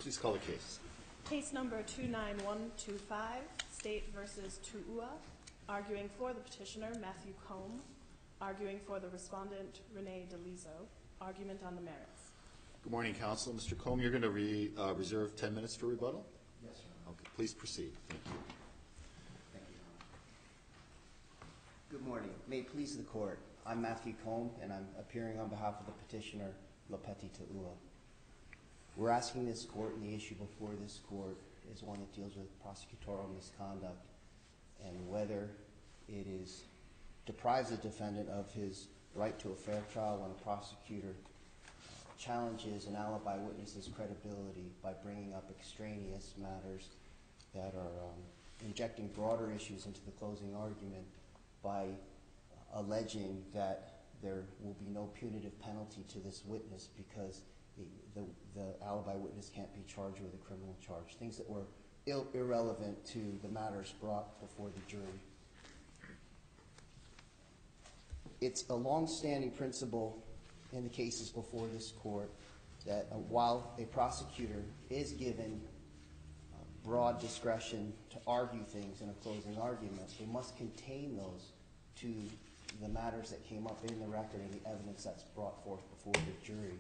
Please call the case. Case number 29125, State v. Tu'ua. Arguing for the petitioner, Matthew Combe. Arguing for the respondent, Renee DeLizo. Argument on the merits. Good morning, counsel. Mr. Combe, you're going to reserve 10 minutes for rebuttal? Yes, Your Honor. Okay, please proceed. Thank you. Thank you, Your Honor. Good morning. May it please the Court, I'm Matthew Combe, and I'm appearing on behalf of the petitioner, Lopeti Tu'ua. We're asking this Court, and the issue before this Court is one that deals with prosecutorial misconduct and whether it deprives the defendant of his right to a fair trial when a prosecutor challenges an alibi witness's credibility by bringing up extraneous matters that are injecting broader issues into the closing argument by alleging that there will be no punitive penalty to this witness because the alibi witness can't be charged with a criminal charge, things that were irrelevant to the matters brought before the jury. It's a long-standing principle in the cases before this Court that while a prosecutor is given broad discretion to argue things in a closing argument, they must contain those to the matters that came up in the record and the evidence that's brought forth before the jury.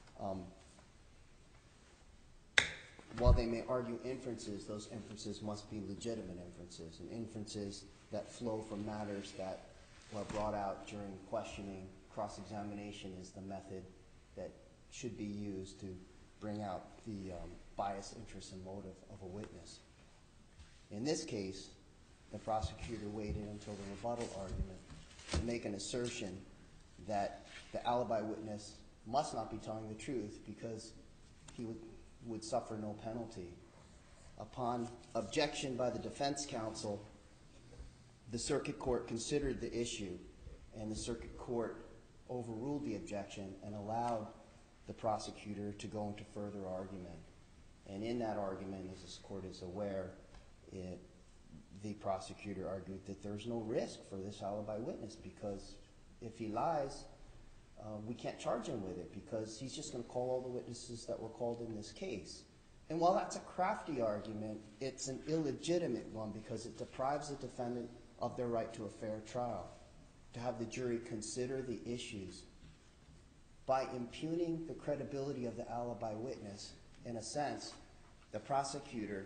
While they may argue inferences, those inferences must be legitimate inferences, and inferences that flow from matters that were brought out during questioning. Cross-examination is the method that should be used to bring out the bias, interest, and motive of a witness. In this case, the prosecutor waited until the rebuttal argument to make an assertion that the alibi witness must not be telling the truth because he would suffer no penalty. Upon objection by the defense counsel, the circuit court considered the issue, and the circuit court overruled the objection and allowed the prosecutor to go into further argument. And in that argument, as this Court is aware, the prosecutor argued that there's no risk for this alibi witness because if he lies, we can't charge him with it because he's just going to call all the witnesses that were called in this case. And while that's a crafty argument, it's an illegitimate one because it deprives the defendant of their right to a fair trial, to have the jury consider the issues. By impugning the credibility of the alibi witness, in a sense, the prosecutor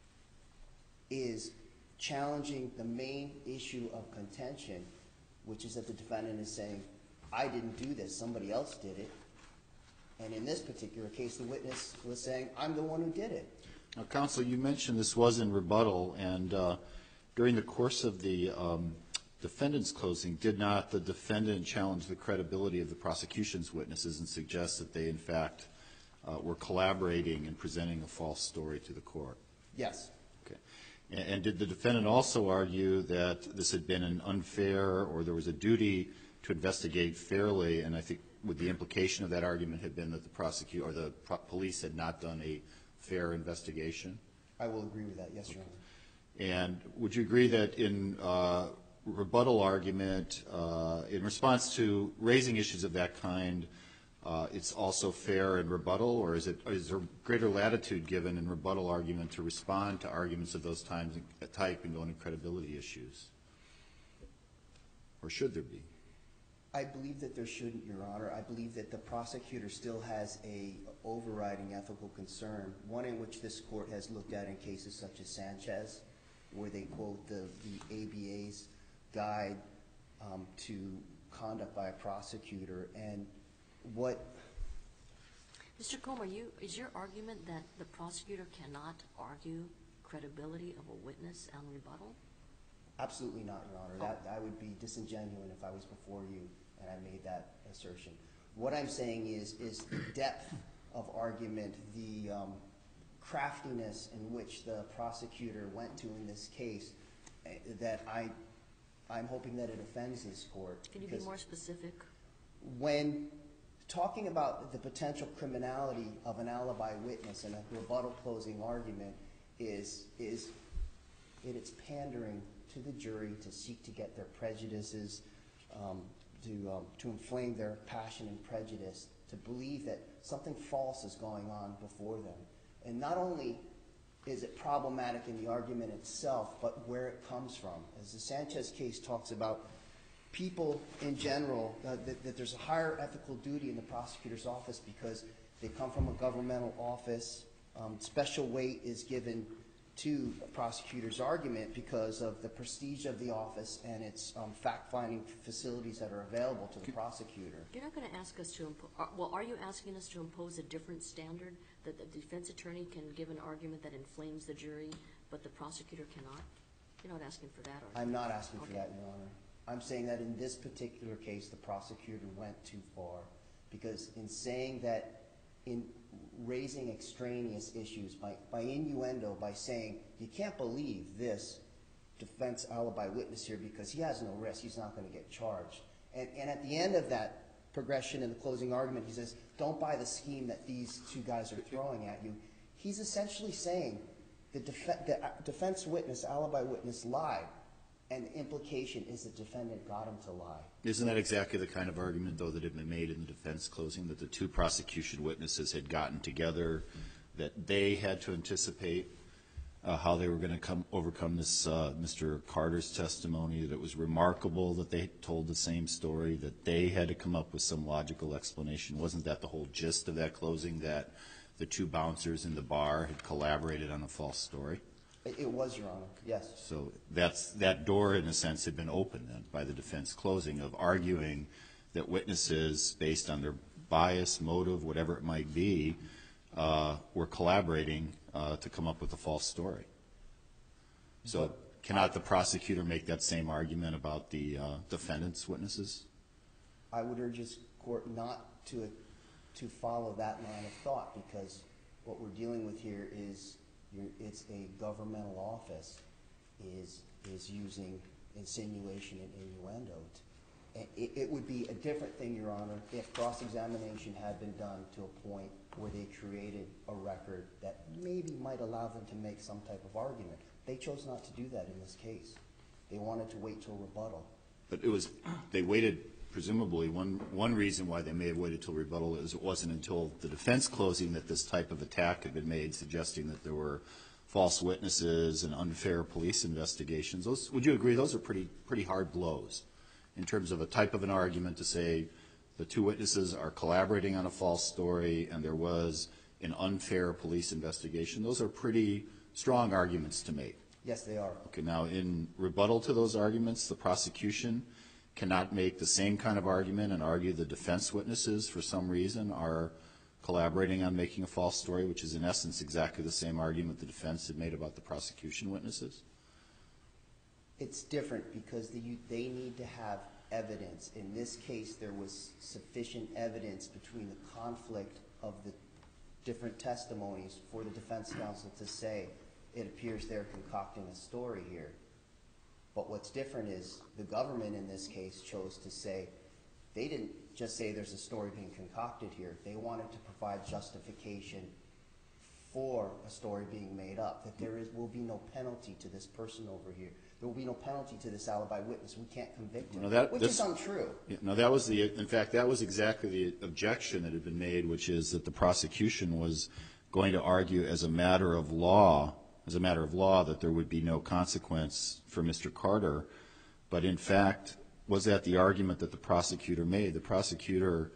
is challenging the main issue of contention, which is that the defendant is saying, I didn't do this, somebody else did it. And in this particular case, the witness was saying, I'm the one who did it. Now, counsel, you mentioned this was in rebuttal, and during the course of the defendant's closing, did not the defendant challenge the credibility of the prosecution's witnesses and suggest that they, in fact, were collaborating and presenting a false story to the court? Yes. Okay. And did the defendant also argue that this had been an unfair or there was a duty to investigate fairly, and I think would the implication of that argument have been that the prosecutor or the police had not done a fair investigation? I will agree with that, yes, Your Honor. And would you agree that in rebuttal argument, in response to raising issues of that kind, it's also fair in rebuttal, or is there greater latitude given in rebuttal argument to respond to arguments of those type and go into credibility issues? Or should there be? I believe that there shouldn't, Your Honor. I believe that the prosecutor still has a overriding ethical concern, one in which this court has looked at in cases such as Sanchez, where they quote the ABA's guide to conduct by a prosecutor. And what... Mr. Combe, is your argument that the prosecutor cannot argue credibility of a witness on rebuttal? Absolutely not, Your Honor. I would be disingenuous if I was before you and I made that assertion. What I'm saying is the depth of argument, the craftiness in which the prosecutor went to in this case, that I'm hoping that it offends this court. Can you be more specific? When talking about the potential criminality of an alibi witness in a rebuttal closing argument it's pandering to the jury to seek to get their prejudices, to inflame their passion and prejudice, to believe that something false is going on before them. And not only is it problematic in the argument itself, but where it comes from. As the Sanchez case talks about, people in general, that there's a higher ethical duty in the prosecutor's office because they come from a governmental office. Special weight is given to a prosecutor's argument because of the prestige of the office and its fact-finding facilities that are available to the prosecutor. You're not going to ask us to are you asking us to impose a different standard that the defense attorney can give an argument that inflames the jury, but the prosecutor cannot? You're not asking for that, are you? I'm not asking for that, Your Honor. I'm saying that in this particular case, the prosecutor went too far because in saying that, in raising extraneous issues by innuendo, by saying you can't believe this defense alibi witness here because he has no risk, he's not going to get charged. And at the end of that progression in the closing argument, he says, don't buy the scheme that these two guys are throwing at you. He's essentially saying the defense witness, alibi witness, lied, and the implication is the defendant got him to lie. Isn't that exactly the kind of argument, though, that had been made in the defense closing, that the two prosecution witnesses had gotten together, that they had to anticipate how they were going to overcome this Mr. Carter's testimony, that it was remarkable that they told the same story, that they had to come up with some logical explanation? Wasn't that the whole gist of that closing, that the two bouncers in the bar had collaborated on a false story? It was, Your Honor, yes. So that door, in a sense, had been opened then by the defense closing of arguing that witnesses, based on their bias, motive, whatever it might be, were collaborating to come up with a false story. So cannot the prosecutor make that same argument about the defendant's witnesses? I would urge this court not to follow that line of thought because what we're dealing with here is it's a governmental office is using insinuation and innuendo. It would be a different thing, Your Honor, if cross-examination had been done to a point where they created a record that maybe might allow them to make some type of argument. They chose not to do that in this case. They wanted to wait till rebuttal. But they waited, presumably, one reason why they may have waited till rebuttal is it wasn't until the defense closing that this type of attack had been made, suggesting that there were false witnesses and unfair police investigations. Would you agree those are pretty hard blows in terms of a type of an argument to say the two witnesses are collaborating on a false story and there was an unfair police investigation? Those are pretty strong arguments to make. Yes, they are. Okay, now in rebuttal to those arguments, the prosecution cannot make the same kind of argument and argue the defense witnesses, for some reason, are collaborating on making a false story, which is in essence exactly the same argument the defense had made about the prosecution witnesses? It's different because they need to have evidence. In this case, there was sufficient evidence between the conflict of the different testimonies for the defense counsel to say it appears they're concocting a story here. But what's different is the government in this case chose to say, they didn't just say there's a story being concocted here. They wanted to provide justification for a story being made up, that there will be no penalty to this person over here. There will be no penalty to this alibi witness. We can't convict him, which is untrue. No, that was in fact, that was exactly the objection that had been made, which is that the prosecution was going to argue as a matter of law, that there would be no consequence for Mr. Carter. But in fact, was that the argument that the prosecutor made? The prosecutor,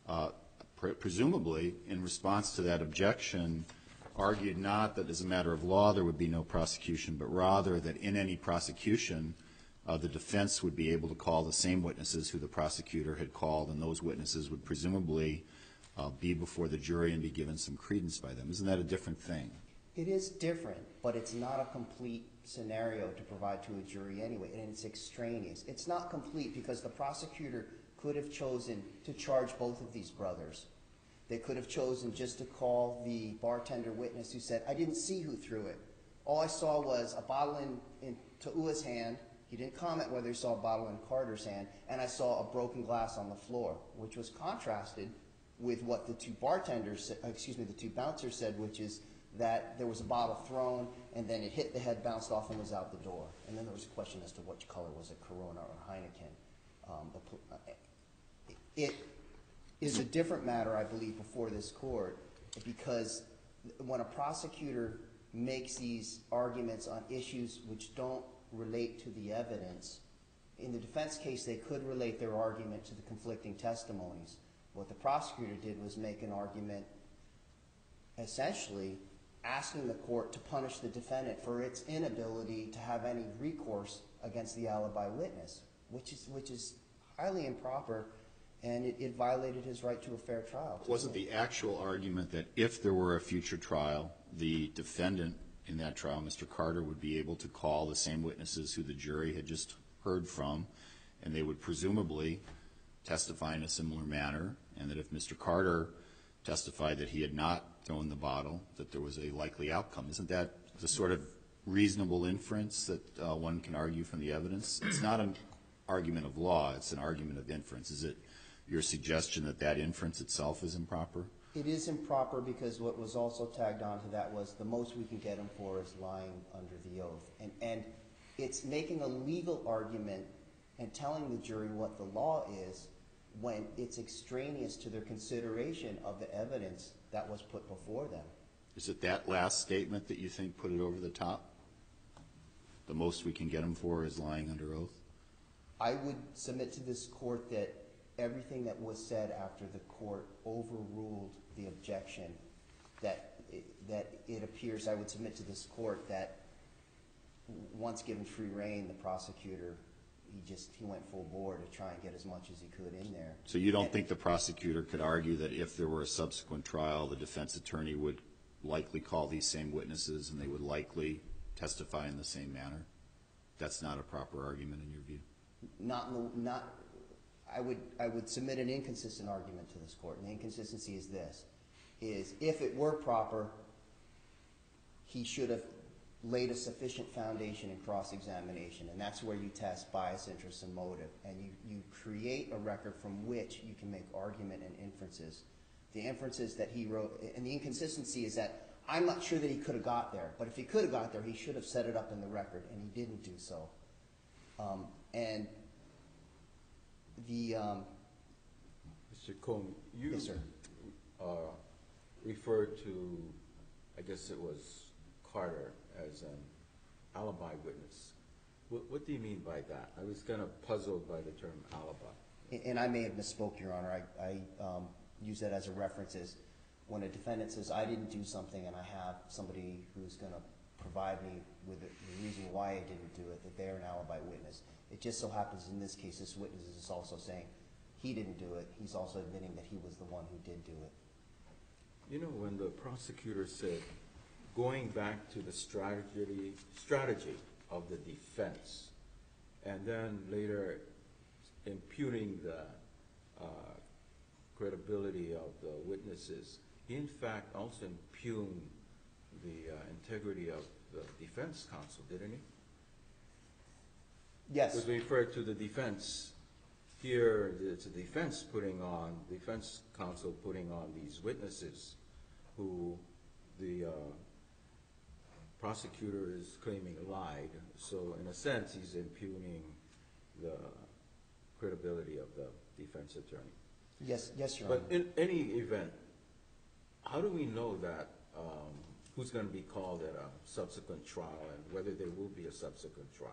presumably, in response to that objection, argued not that as a matter of law there would be no prosecution, but rather that in any prosecution, the defense would be able to call the same witnesses who the prosecutor had called, and those witnesses would presumably be before the jury and be given some credence by them. Isn't that a different thing? It is different, but it's not a complete scenario to provide to a jury anyway, and it's extraneous. It's not complete because the prosecutor could have chosen to charge both of these brothers. They could have chosen just to call the bartender witness who said, I didn't see who threw it. All I saw was a bottle in Ta'ua's hand. He didn't comment whether he saw a bottle in Carter's hand, and I saw a broken glass on the floor, which was contrasted with what the two bouncers said, which is that there was a bottle thrown, and then it hit the head, bounced off, and was out the door. And then there was a question as to which color was it, Corona or Heineken. It is a different matter, I believe, before this court, because when a prosecutor makes these arguments on issues which don't relate to the evidence, in the defense case they could relate their argument to the conflicting testimonies. What the prosecutor did was make an argument essentially asking the court to punish the defendant for its inability to have any recourse against the alibi witness, which is highly improper, and it violated his right to a fair trial. Wasn't the actual argument that if there were a future trial, the defendant in that trial, Mr. Carter, would be able to call the same witnesses who the jury had just heard from, and they would presumably testify in a similar manner, and that if Mr. Carter testified that he had not thrown the bottle, that there was a likely outcome? Isn't that the sort of reasonable inference that one can argue from the evidence? It's not an argument of law, it's an argument of inference. Is it your suggestion that that inference itself is improper? It is improper because what was also tagged on to that was the most we can get him for is lying under the oath. And it's making a legal argument and telling the jury what the law is when it's extraneous to their consideration of the evidence that was put before them. Is it that last statement that you think put it over the top? The most we can get him for is lying under oath? I would submit to this court that everything that was said after the court overruled the objection, that it appears, I would submit to this court that once given free rein, the prosecutor, he went full bore to try and get as much as he could in there. So you don't think the prosecutor could argue that if there were a subsequent trial, the defense attorney would likely call these same witnesses and they would likely testify in the same manner? That's not a proper argument in your view? I would submit an inconsistent argument to this court, and the inconsistency is this, is if it were proper, he should have laid a sufficient foundation in cross-examination, and that's where you test bias, interest, and motive, and you create a record from which you can make argument and inferences. The inferences that he wrote, and the inconsistency is that I'm not sure that he could have got there, but if he could have got there, he should have set it up in the record, and he didn't do so. And the Mr. Cohn, you yes, sir. Referred to, I guess it was Carter, as an alibi witness. What do you mean by that? I was kind of puzzled by the term alibi. And I may have misspoke, Your Honor. I use that as a reference as when a defendant says, I didn't do something and I have somebody who's going to provide me with the reason why I didn't do it, that they're an alibi witness. It just so happens in this case, this witness is also saying he didn't do it. He's also admitting that he was the one who did do it. You know, when the prosecutor said, going back to the strategy of the defense, and then later imputing the credibility of the witnesses, he in fact also impugned the integrity of the defense counsel, didn't he? Yes. Because we referred to the defense. Here, it's a defense counsel putting on these witnesses who the prosecutor is claiming lied. So in a sense, he's impugning the credibility of the defense attorney. Yes, Your Honor. But in any event, how do we know that who's going to be called at a subsequent trial and whether there will be a subsequent trial?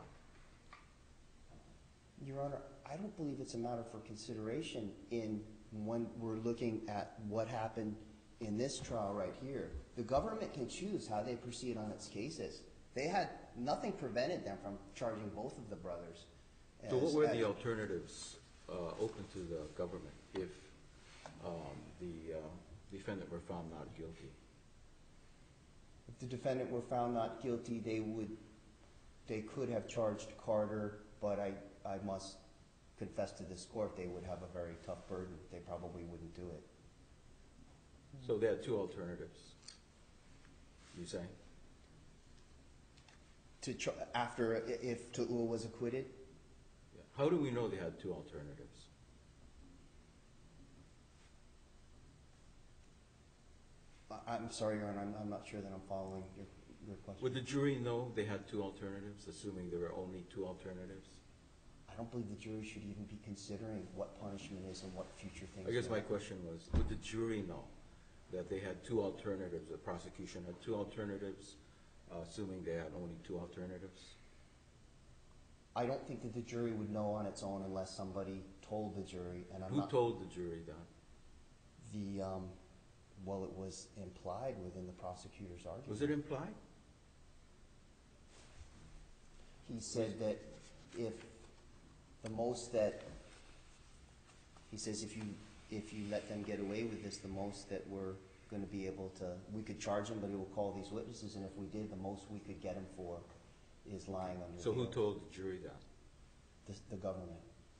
Your Honor, I don't believe it's a matter for consideration when we're looking at what happened in this trial right here. The government can choose how they proceed on its cases. They had nothing prevented them from charging both of the brothers. So what were the alternatives open to the government if the defendant were found not guilty? If the defendant were found not guilty, they could have charged Carter, but I must confess to this court they would have a very tough burden. They probably wouldn't do it. So they had two alternatives, you say? If Tu'ua was acquitted? Yeah. How do we know they had two alternatives? I'm sorry, Your Honor, I'm not sure that I'm following your question. Would the jury know they had two alternatives, assuming there were only two alternatives? I don't believe the jury should even be considering what punishment is and what future things. I guess my question was, would the jury know that they had two alternatives, the prosecution had two alternatives, assuming they had only two alternatives? I don't think that the jury would know on its own unless somebody told the jury, and I'm Who not... told the jury that? Well, it was implied within the prosecutor's argument. Was it implied? He said that if the most that... He says if you let them get away with this, the most that we're going to be able to... We could charge him, but he will call these witnesses, and if we did, the most we could get him for is lying under So who bail. told the jury that? The government.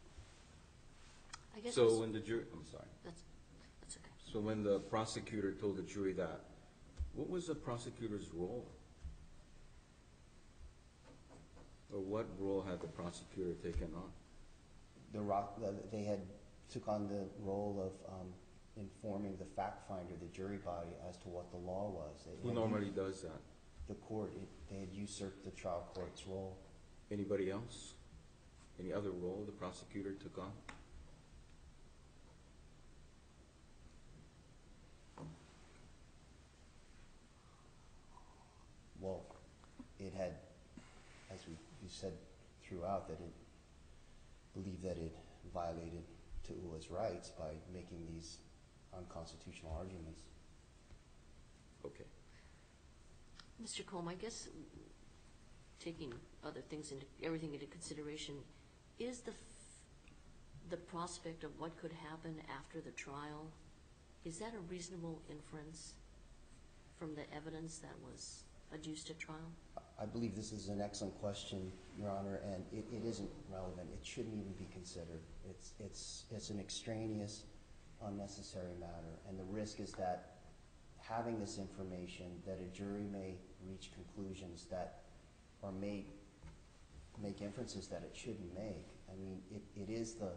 I guess So when the jury, I'm sorry. that's okay. So when the prosecutor told the jury that, what was the prosecutor's role? Or what role had the prosecutor taken on? They had took on the role of informing the fact finder, the jury body, as to what the law was. Who normally does that? The court. They had usurped the trial court's role. Anybody else? Any other role the prosecutor took on? Well, it had, as you said throughout, that it believed that it violated Tu'ua's rights by making these unconstitutional arguments. Okay. Mr. Combe, I guess taking other things everything into consideration, is the prospect of what could happen after the trial, is that a reasonable inference from the evidence that was adduced at trial? I believe this is an excellent question, Your Honor, and it isn't relevant. It shouldn't even be considered. It's an extraneous, unnecessary matter, and the risk is that having this information, that a jury may reach conclusions that or make inferences that it shouldn't make. I mean, it is the...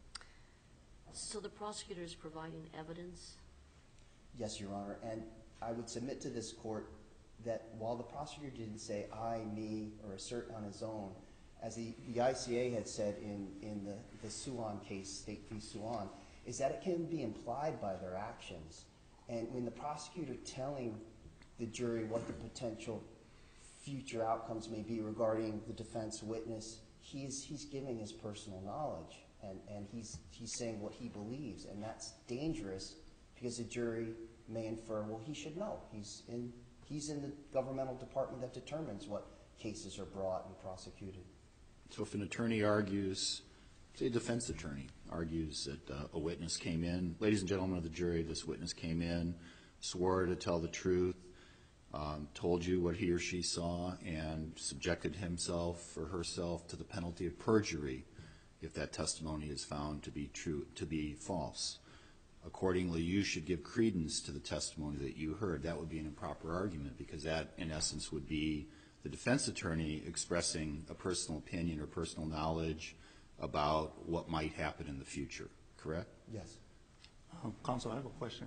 So the prosecutor is providing evidence? Yes, Your Honor, and I would submit to this court that while the prosecutor didn't say I, me, or assert on his own, as the ICA had said in the Suwan case, State v. Suwan, is that it can be implied by their actions. And when the prosecutor telling the jury what the potential future outcomes may be regarding the defense witness, he's giving his personal knowledge, and he's saying what he believes, and that's dangerous because the jury may infer, well, he should know. He's in the governmental department that determines what cases are brought and prosecuted. So if an attorney argues, say a defense attorney argues that a witness came in, ladies and gentlemen of the jury, this witness came in, swore to tell the truth, told you what he or she saw, and subjected himself or herself to the penalty of perjury if that testimony is found to be true, to be false. Accordingly, you should give credence to the testimony that you heard. That would be an improper argument because that, in essence, would be the defense attorney expressing a personal opinion or personal knowledge about what might happen in the future, correct? Yes. Counsel, I have a question.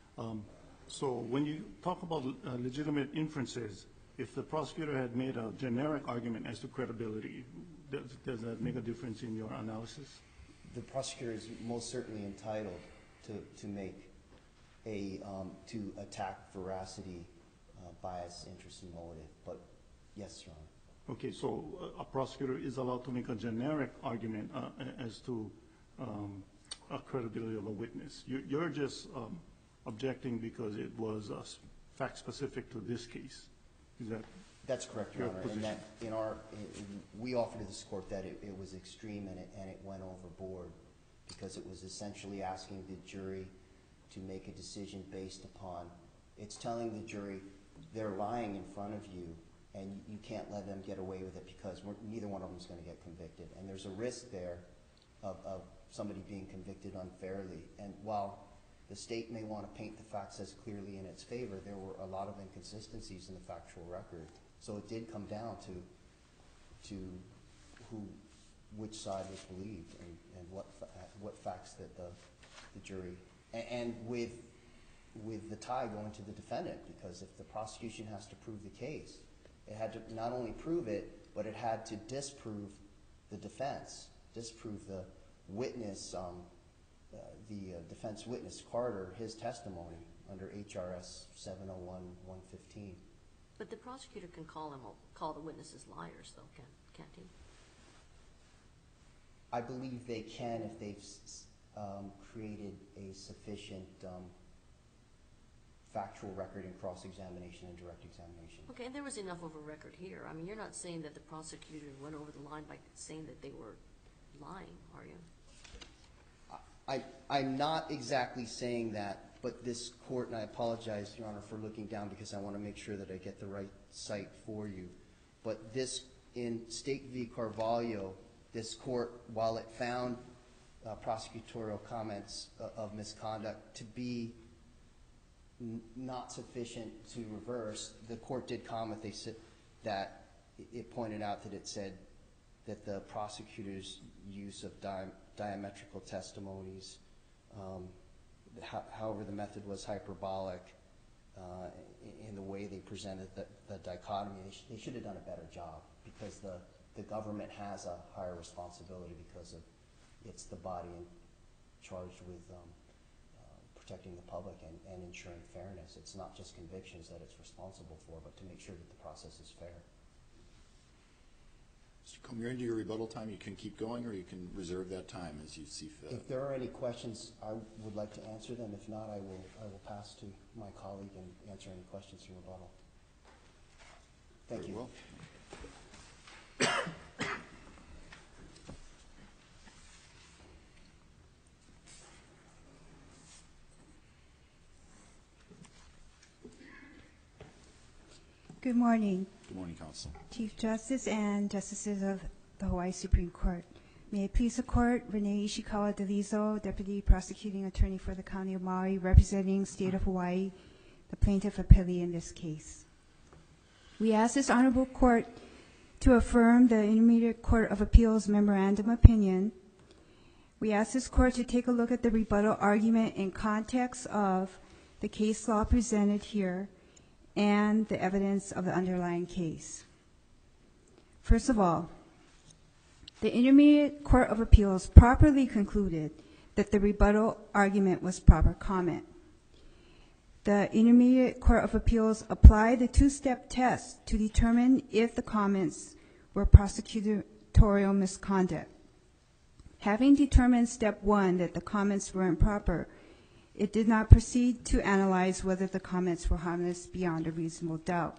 So when you talk about legitimate inferences, if the prosecutor had made a generic argument as to credibility, does that make a difference in your analysis? The prosecutor is most certainly entitled to make to attack veracity, bias, interest, and motive. But yes, Your Honor. Okay, so a prosecutor is allowed to make a generic argument as to a credibility of a witness. You're just objecting because it was fact specific to this case. Is that? That's correct, Your Your Honor. position. And that we offered to this court that it was extreme and it went overboard because it was essentially asking the jury to make a decision based upon, it's telling the jury they're lying in front of you and you can't let them get away with it because neither one of them is going to get convicted. And there's a risk there of somebody being convicted unfairly. And while the state may want to paint the facts as clearly in its favor, there were a lot of inconsistencies in the factual record. So it did come down to which side was believed and what facts that the jury, and with the tie going to the defendant, because if the prosecution has to prove the case, it had to not only prove it, but it had to disprove the defense, disprove the witness, the defense witness, Carter, his testimony under HRS 701-115. But the prosecutor can call the witnesses liars, though, can't he? I believe they can if they've created a sufficient factual record in cross-examination and direct examination. Okay, and there was enough of a record here. I mean, you're not saying that the prosecutor went over the line by saying that they were lying, are you? I'm not exactly saying that, but this court, and I apologize, Your Honor, for looking down because I want to make sure that I get the right cite for you. But this, in State v. Carvalho, this court, while it found prosecutorial comments of misconduct to be not sufficient to reverse, the court did comment. They said that it pointed out that it said that the prosecutor's use of diametrical testimonies, however the method was hyperbolic in the way they presented the dichotomy, they should have done a better job because the government has a higher responsibility because of it's the body charged with protecting the public and ensuring fairness. It's not just convictions that it's responsible for, but to make sure that the process is fair. Mr. Combe, you're into your rebuttal time. You can keep going, or you can reserve that time as you see fit. If there are any questions, I would like to answer them. If not, I will pass to my colleague and answer any questions in rebuttal. Thank Very you. well. Good morning, Good morning, Counsel. Chief Justice and Justices of the Hawaii Supreme Court. May it please the Court, Renee Ishikawa Delizo, Deputy Prosecuting Attorney for the County of Maui, representing State of Hawaii, the plaintiff appellee in this case. We ask this Honorable Court to affirm the Intermediate Court of Appeals Memorandum Opinion. We ask this Court to take a look at the rebuttal argument in context of the case law presented here and the evidence of the underlying case. First of all, the Intermediate Court of Appeals properly concluded that the rebuttal argument was proper comment. The Intermediate Court of Appeals applied the two-step test to determine if the comments were prosecutorial misconduct. Having determined step one that the comments were improper, it did not proceed to analyze whether the comments were harmless beyond a reasonable doubt.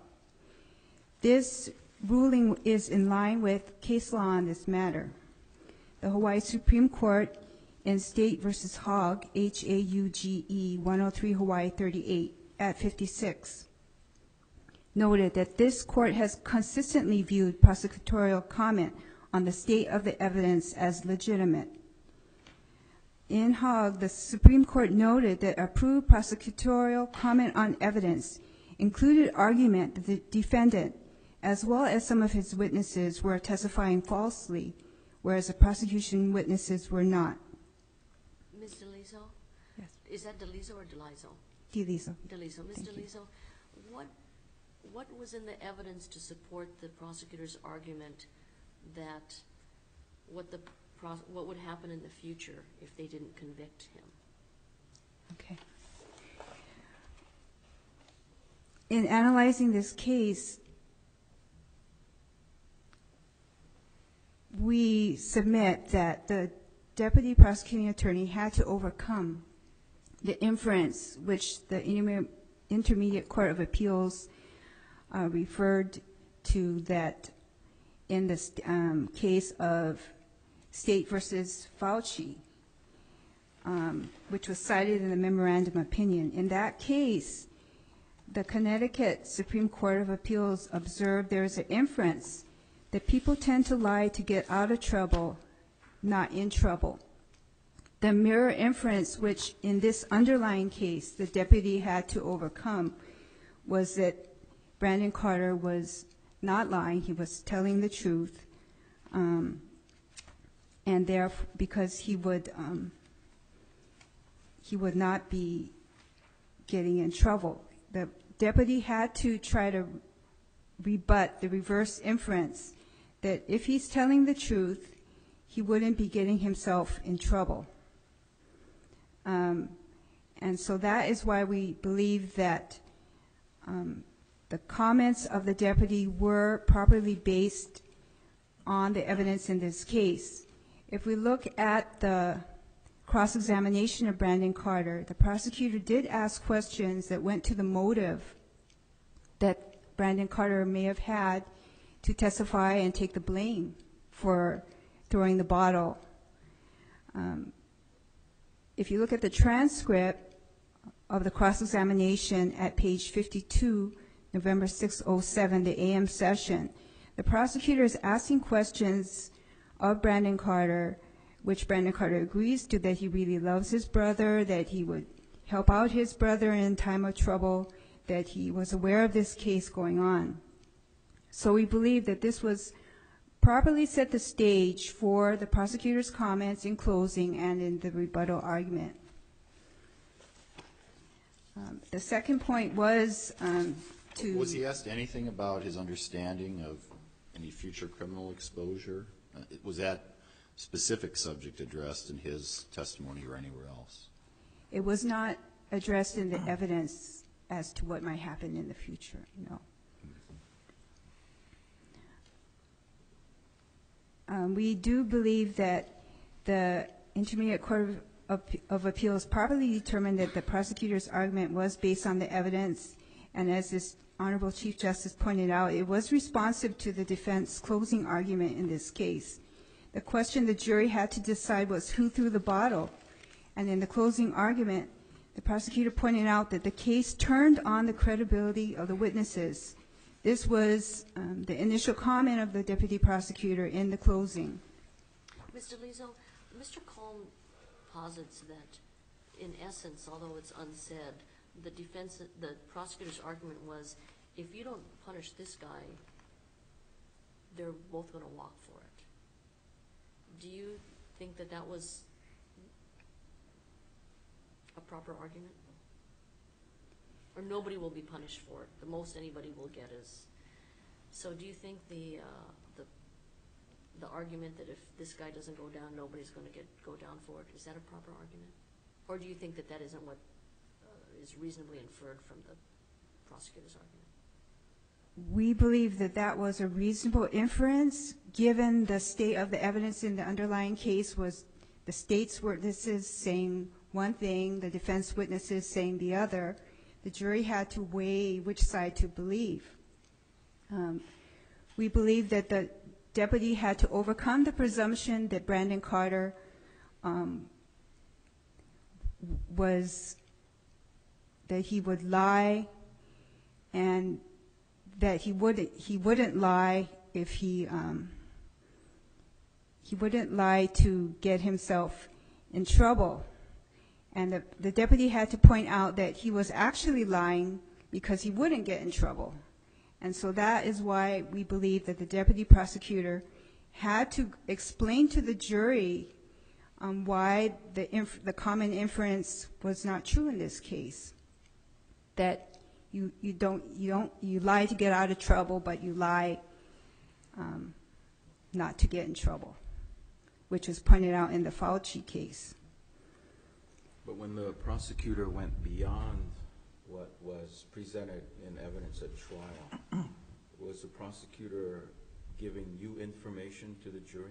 This ruling is in line with case law on this matter. The Hawaii Supreme Court in State v. Hauge, H-A-U-G-E, 103 Hawaii 38 at 56, noted that this court has consistently viewed prosecutorial comment on the state of the evidence as legitimate. In Hauge, the Supreme Court noted that approved prosecutorial comment on evidence included argument that the defendant, as well as some of his witnesses, were testifying falsely, whereas the prosecution witnesses were not. Ms. Delizo? Yes. Is that Delizo or Delizo? Delizo. Delizo. Ms. Thank you. Delizo, what was in the evidence to support the prosecutor's argument that what would happen in the future if they didn't convict him? Okay. In analyzing this case, we submit that the deputy prosecuting attorney had to overcome the inference which the Intermediate Court of Appeals referred to, that in this case of State versus Fauci, which was cited in the memorandum opinion. In that case, the Connecticut Supreme Court of Appeals observed there is an inference that people tend to lie to get out of trouble, not in trouble. The mirror inference which in this underlying case the deputy had to overcome was that Brandon Carter was not lying, he was telling the truth, and therefore, because he would not be getting in trouble. The deputy had to try to rebut the reverse inference that if he's telling the truth, he wouldn't be getting himself in trouble. And And so that is why we believe that the comments of the deputy were properly based on the evidence in this case. If we look at the cross-examination of Brandon Carter, the prosecutor did ask questions that went to the motive that Brandon Carter may have had to testify and take the blame for throwing the bottle. If you look at the transcript of the cross-examination at page 52, November 6, 2007, the AM session, the prosecutor is asking questions of Brandon Carter, which Brandon Carter agrees to, that he really loves his brother, that he would help out his brother in time of trouble, that he was aware of this case going on. So we believe that this was properly set the stage for the prosecutor's comments in closing and in the rebuttal argument. The second point was Was he asked anything about his understanding of any future criminal exposure? Was that specific subject addressed in his testimony or anywhere else? It was not addressed in the evidence as to what might happen in the future, no. We do believe that the Intermediate Court of Appeals properly determined that the prosecutor's argument was based on the evidence, and as this Honorable Chief Justice pointed out, it was responsive to the defense closing argument in this case. The question the jury had to decide was who threw the bottle, and in the closing argument, the prosecutor pointed out that the case turned on the credibility of the witnesses. This was the initial comment of the deputy prosecutor in the closing. Mr. Lizo, Mr. Colm posits that, in essence, although it's unsaid, the prosecutor's argument was, if you don't punish this guy, they're both going to walk for it. Do you think that that was a proper argument? Or nobody will be punished for it? The most anybody will get is. So do you think the argument that if this guy doesn't go down, nobody's going to go down for it, is that a proper argument? Or do you think that that isn't what is reasonably inferred from the prosecutor's argument? We believe that that was a reasonable inference, given the state of the evidence in the underlying case was the state's witnesses saying one thing, the defense witnesses saying the other. The jury had to weigh which side to believe. We believe that the deputy had to overcome the presumption that Brandon Carter that he would lie, and that he wouldn't lie if he wouldn't lie to get himself in trouble. And the deputy had to point out that he was actually lying because he wouldn't get in trouble. And so that is why we believe that the deputy prosecutor had to explain to the jury why the common inference was not true in this case. That you lie to get out of trouble, but you lie not to get in trouble, which was pointed out in the Fauci case. But when the prosecutor went beyond what was presented in evidence at trial, was the prosecutor giving you information to the jury?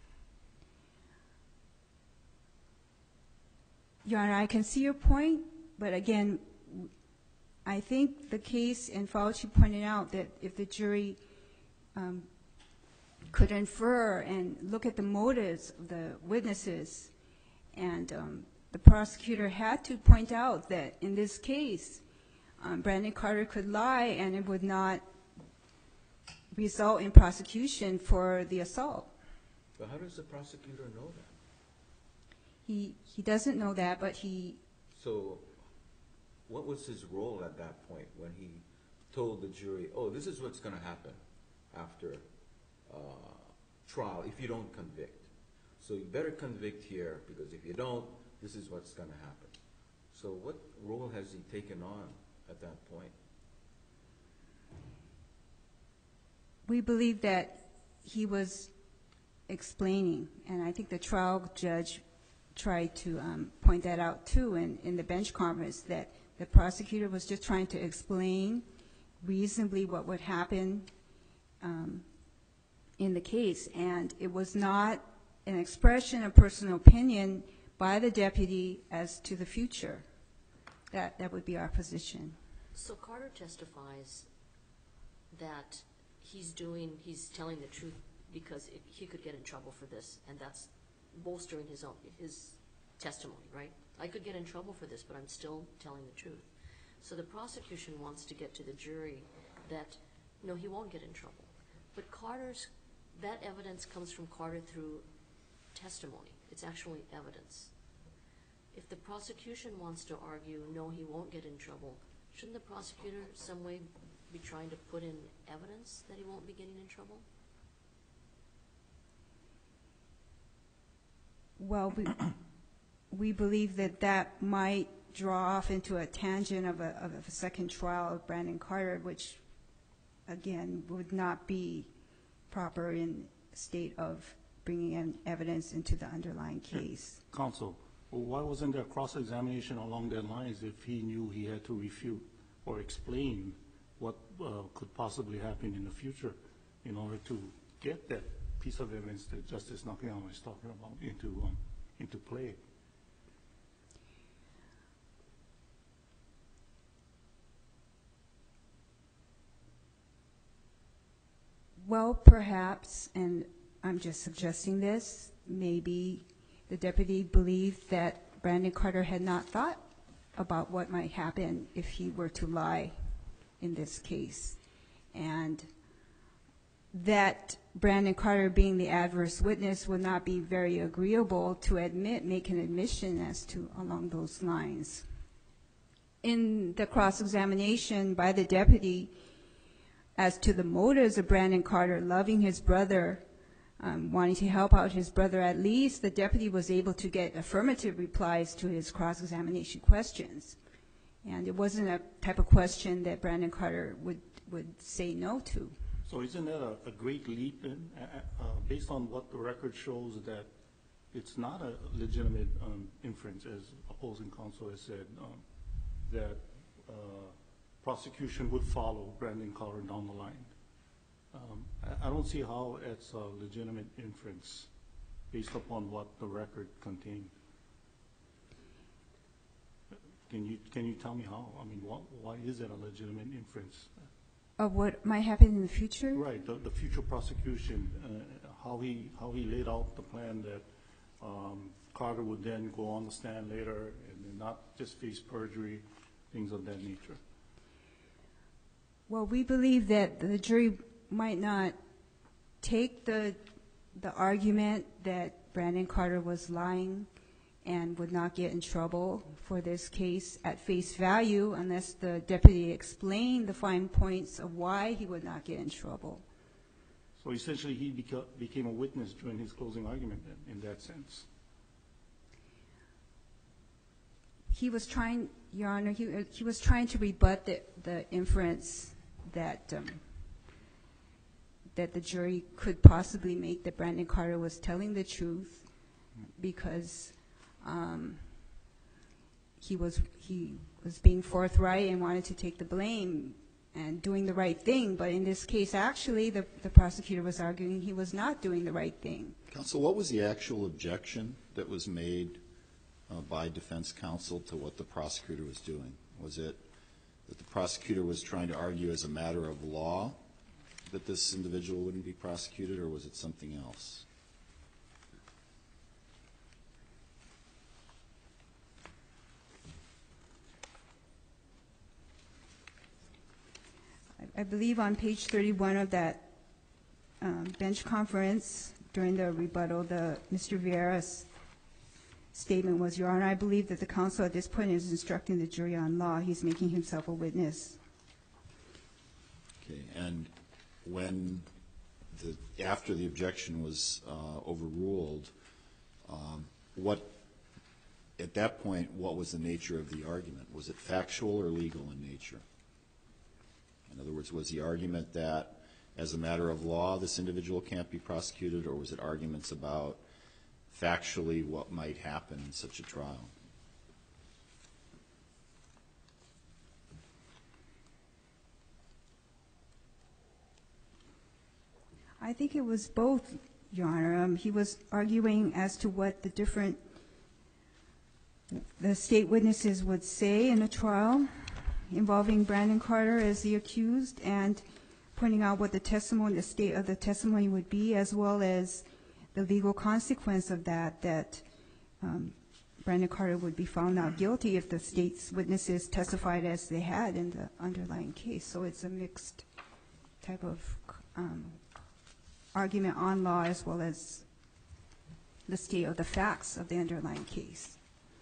Your Honor, I can see your point, but again, I think the case in Fauci pointed out that if the jury could infer and look at the motives of the witnesses, and the prosecutor had to point out that in this case, Brandon Carter could lie and it would not result in prosecution for the assault. But how does the prosecutor know that? He doesn't know that, but he... So what was his role at that point when he told the jury, oh, this is what's going to happen after trial if you don't convict. So you better convict here, because if you don't, this is what's going to happen. So what role has he taken on at that point? We believe that he was explaining, and I think the trial judge tried to point that out too in the bench conference, that the prosecutor was just trying to explain reasonably what would happen in the case, and it was not an expression of personal opinion by the deputy as to the future. That would be our position. So Carter testifies that he's telling the truth because he could get in trouble for this, and that's bolstering his testimony, right? I could get in trouble for this, but I'm still telling the truth. So the prosecution wants to get to the jury that, no, he won't get in trouble. But that evidence comes from Carter through testimony. It's actually evidence. If the prosecution wants to argue, no, he won't get in trouble, shouldn't the prosecutor some way be trying to put in evidence that he won't be getting in trouble? Well, we believe that might draw off into a tangent of a second trial of Brandon Carter, which, again, would not be proper in state of bringing in evidence into the underlying case. Counsel, why wasn't there cross-examination along that lines if he knew he had to refute or explain what could possibly happen in the future in order to get that piece of evidence that Justice Nakayama is talking about into play? Well, perhaps, and I'm just suggesting this, maybe the deputy believed that Brandon Carter had not thought about what might happen if he were to lie in this case, and that Brandon Carter, being the adverse witness, would not be very agreeable to make an admission as to along those lines. In the cross-examination by the deputy as to the motives of Brandon Carter loving his brother, wanting to help out his brother, at least the deputy was able to get affirmative replies to his cross-examination questions. And it wasn't a type of question that Brandon Carter would say no to. So isn't that a great leap based on what the record shows, that it's not a legitimate inference, as opposing counsel has said, that prosecution would follow Brandon Carter down the line? I don't see how it's a legitimate inference based upon what the record contained. Can you tell me how? I mean, why is it a legitimate inference? Of what might happen in the future? Right, the future prosecution, how he laid out the plan that Carter would then go on the stand later and not just face perjury, things of that nature. Well, we believe that the jury might not take the argument that Brandon Carter was lying and would not get in trouble for this case at face value unless the deputy explained the fine points of why he would not get in trouble. So essentially he became a witness during his closing argument in that sense. He was trying, Your Honor, he was trying to rebut the inference that the jury could possibly make that Brandon Carter was telling the truth because he was being forthright and wanted to take the blame and doing the right thing. But in this case, actually, the prosecutor was arguing he was not doing the right thing. Counsel, what was the actual objection that was made by defense counsel to what the prosecutor was doing? Was it that the prosecutor was trying to argue as a matter of law that this individual wouldn't be prosecuted, or was it something else? I believe on page 31 of that bench conference during the rebuttal, Mr. Vieira's statement was, Your Honor, I believe that the counsel at this point is instructing the jury on law. He's making himself a witness. Okay, and after the objection was overruled, at that point, what was the nature of the argument? Was it factual or legal in nature? In other words, was the argument that as a matter of law this individual can't be prosecuted, or was it arguments about factually what might happen in such a trial? I think it was both, Your Honor. He was arguing as to what the state witnesses would say in a trial involving Brandon Carter as the accused, and pointing out what the state of the testimony would be, as well as the legal consequence of that Brandon Carter would be found not guilty if the state's witnesses testified as they had in the underlying case. So it's a mixed type of argument on law as well as the state of the facts of the underlying case.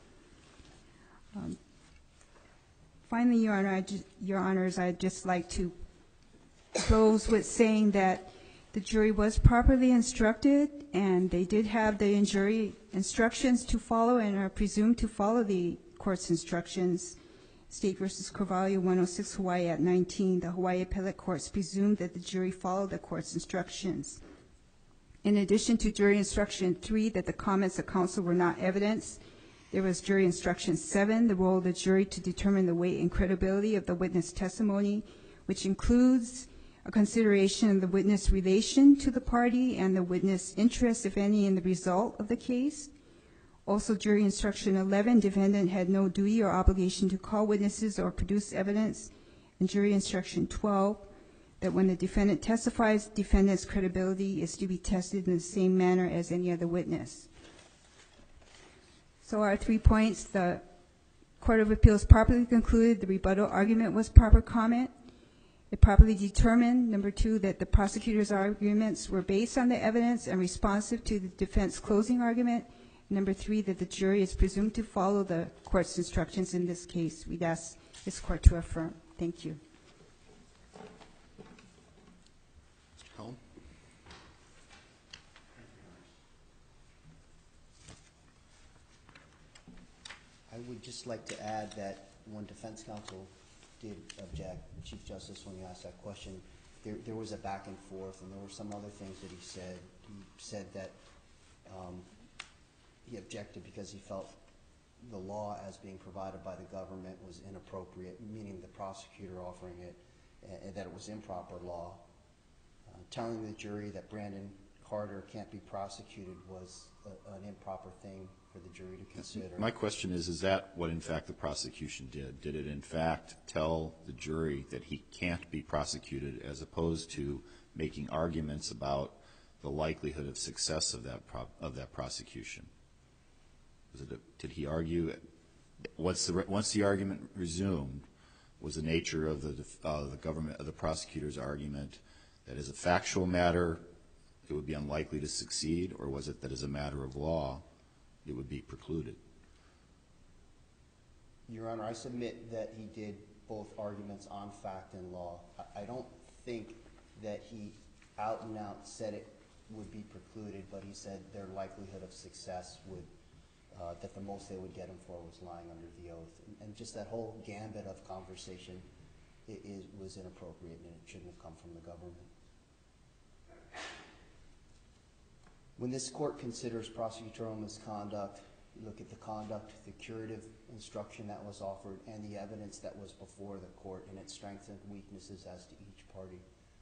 Finally, Your Honors, I'd just like to close with saying that the jury was properly instructed, and they did have the jury instructions to follow and are presumed to follow the court's instructions. State v. Carvalho, 106 Hawaii at 19, the Hawaii Appellate Courts presumed that the jury followed the court's instructions. In addition to jury instruction 3, that the comments of counsel were not evidence, there was jury instruction 7, the role of the jury to determine the weight and credibility of the witness testimony, which includes a consideration of the witness relation to the party and the witness interest, if any, in the result of the case. Also, jury instruction 11, defendant had no duty or obligation to call witnesses or produce evidence. And jury instruction 12, that when the defendant testifies, defendant's credibility is to be tested in the same manner as any other witness. So our 3 points: the Court of Appeals properly concluded the rebuttal argument was proper comment. It properly determined, number 2, that the prosecutor's arguments were based on the evidence and responsive to the defense closing argument. Number 3, that the jury is presumed to follow the court's instructions in this case. We'd ask this court to affirm. Thank you. Mr. Cohen? I would just like to add that when defense counsel did object, Chief Justice, when you asked that question, there was a back and forth, and there were some other things that he said. He said that he objected because he felt the law as being provided by the government was inappropriate, meaning the prosecutor offering it, and that it was improper law. Telling the jury that Brandon Carter can't be prosecuted was an improper thing for the jury to consider. My question is that what, in fact, the prosecution did? Did it, in fact, tell the jury that he can't be prosecuted, as opposed to making arguments about the likelihood of success of that prosecution? Did he argue, once the argument resumed, was the nature of the prosecutor's argument that as a factual matter it would be unlikely to succeed, or was it that as a matter of law it would be precluded? Your Honor, I submit that he did both arguments on fact and law. I don't think that he out and out said it would be precluded, but he said their likelihood of success would, that the most they would get him for was lying under the oath. And just that whole gambit of conversation was inappropriate, and it shouldn't have come from the government. When this court considers prosecutorial misconduct, you look at the conduct, the curative instruction that was offered, and the evidence that was before the court, and its strengths and weaknesses as to each party.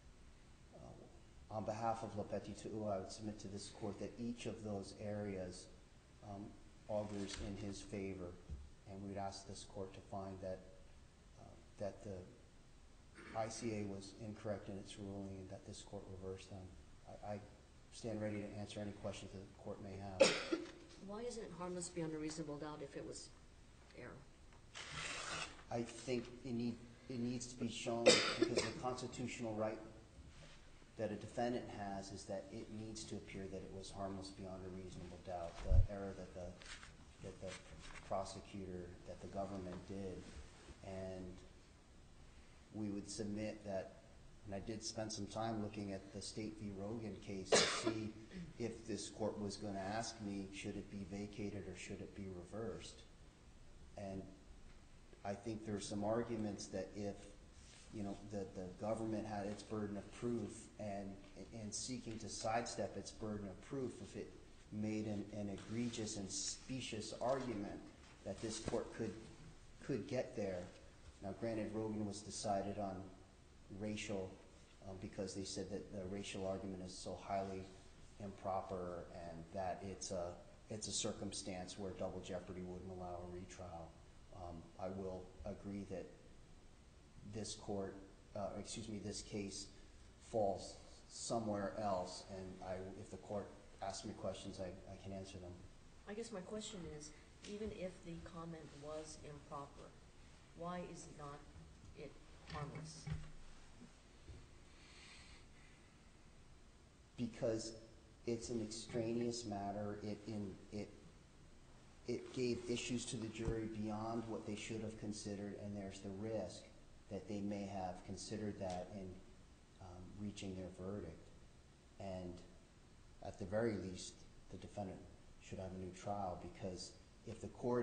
On behalf of Lopeti Tu'ua, I would submit to this court that each of those areas augurs in his favor, and we would ask this court to find that the ICA was incorrect in its ruling and that this court reversed them. I stand ready to answer any questions that the court may have. Why isn't it harmless beyond a reasonable doubt if it was error? I think it needs to be shown, because the constitutional right that a defendant has is that it needs to appear that it was harmless beyond a reasonable doubt. The error that the prosecutor, that the government did, and we would submit that, and I did spend some time looking at the State v. Rogan case to see if this court was going to ask me, should it be vacated or should it be reversed? And I think there's some arguments that if the government had its burden of proof and seeking to sidestep its burden of proof, made an egregious and specious argument that this court could get there. Now, granted, Rogan was decided on racial because they said that the racial argument is so highly improper and that it's a circumstance where double jeopardy wouldn't allow a retrial. I will agree that this this case falls somewhere else, and if the court asks me questions, I can answer them. I guess my question is, even if the comment was improper, why is not it harmless? Because it's an extraneous matter. It gave issues to the jury beyond what they should have considered, and there's the risk that they may have considered that in reaching their verdict. And at the very least, the defendant should have a new trial, because if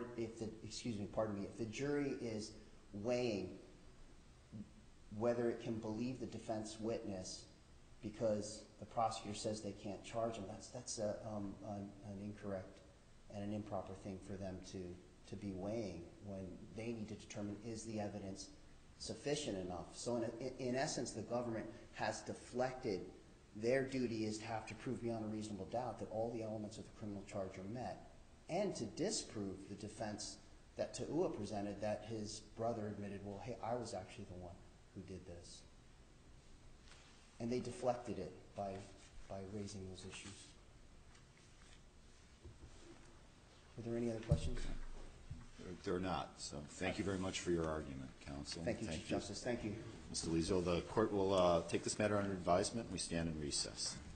the jury is weighing whether it can believe the defense witness because the prosecutor says they can't charge him, that's an incorrect and an improper thing for them to be weighing when they need to determine, is the evidence sufficient enough? So in essence, the government has deflected. Their duty is to have to prove beyond a reasonable doubt that all the elements of the criminal charge are met, and to disprove the defense that Ta'ua presented, that his brother admitted, well, hey, I was actually the one who did this. And they deflected it by raising those issues. Are there any other questions? There are not. So thank you very much for your argument, counsel. Thank you, Chief Justice. Thank you. Mr. Lizo, the court will take this matter under advisement. We stand in recess.